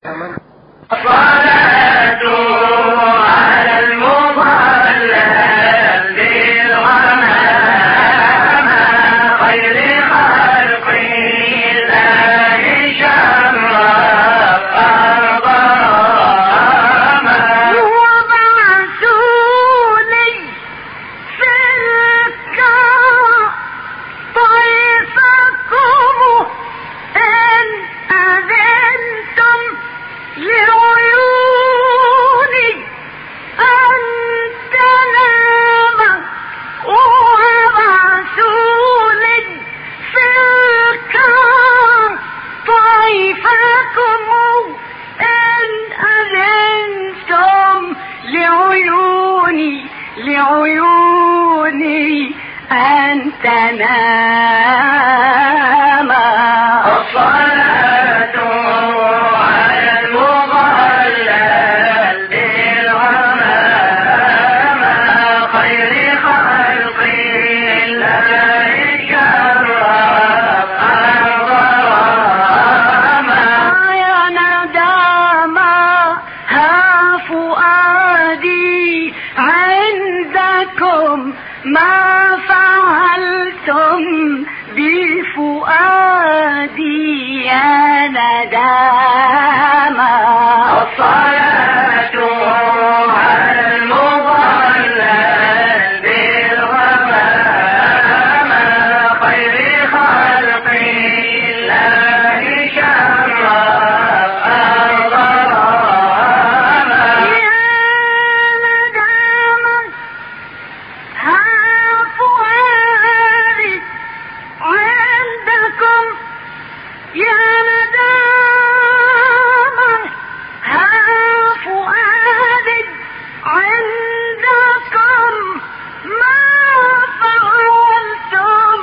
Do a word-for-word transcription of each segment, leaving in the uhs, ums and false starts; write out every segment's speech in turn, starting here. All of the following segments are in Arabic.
لعيوني أن تنام. الصلاة على المضلل بالغمام خير خلق الله شرف الظلام. يا نداما ها فؤادي عندكم ما فعلتم بفؤادي يا نداما. الصلاة على المضلل بالغمام خير خلق الله شرف الظلام. يا نداما ها فؤادي عندكم يا نداما ها فؤادي عندكم ما فعلتم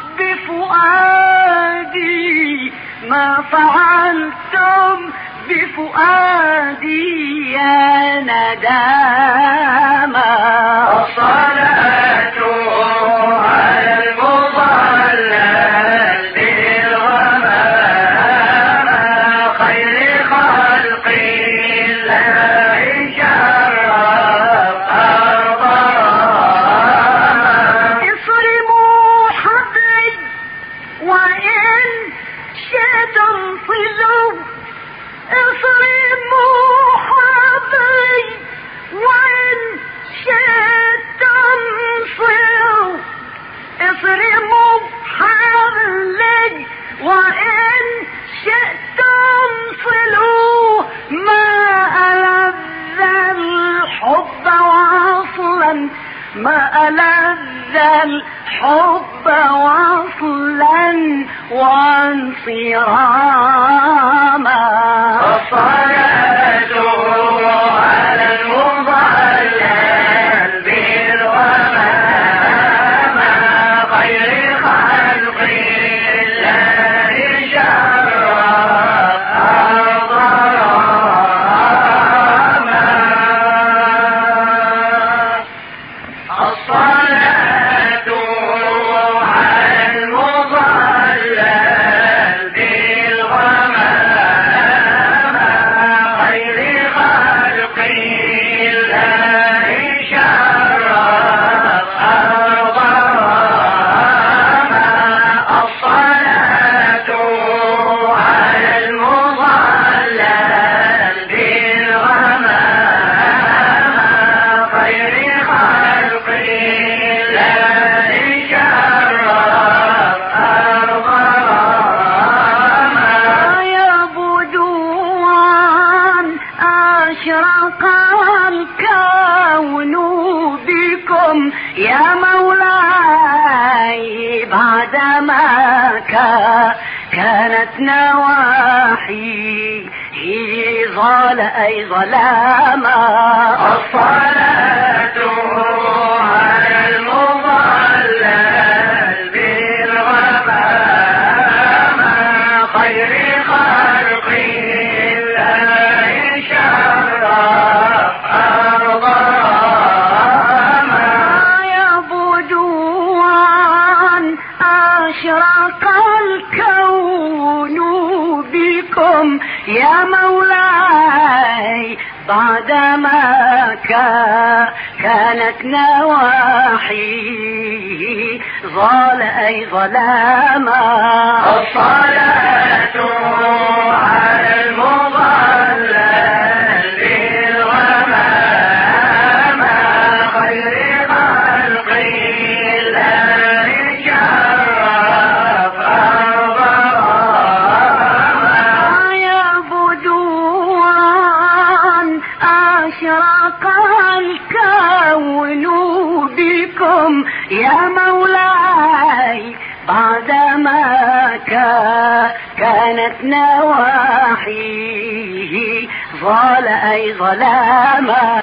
بفؤادي ما فعلتم بفؤادي يا نداما. الصلاة على المضلل بالغمام خير خلق الله شرف الظلام. اصرموا حبلي وإن شئتم صلوا. اصرموا حبلي وإن شئتم صلوا. اصرموا حبلي وإن شئتم صلوا. ما ألذ الحب وصلا ما ألذ الحب وصلا وانصراما. الصلاة على المضلل بالغمام خير خلق الله شرف الظلام. الصلاة على المضلل بالغمام خير خلق الله شرف الظلام. الصلاة على المضلل بالغمام خير خلق الله شرف الظلام. يا بدوان أشرق الكون بكم يا مولاي بعدما كا- كانت نواحي ظل أي ظلاما. الصلاة على المضلل بالغمام خير خلق الله شرف الظلام. يا بدوان أشرق الكون بكم يا مولاي بعدما كانت نواحيه ظل أي ظلاما. الصلاة على المضلل بالغمام خير خلق الله شرف الظلام. يا بدورا أشرق الكون بكم يا مولاي بعدما كانت نواحيه ظل أي ظلاما.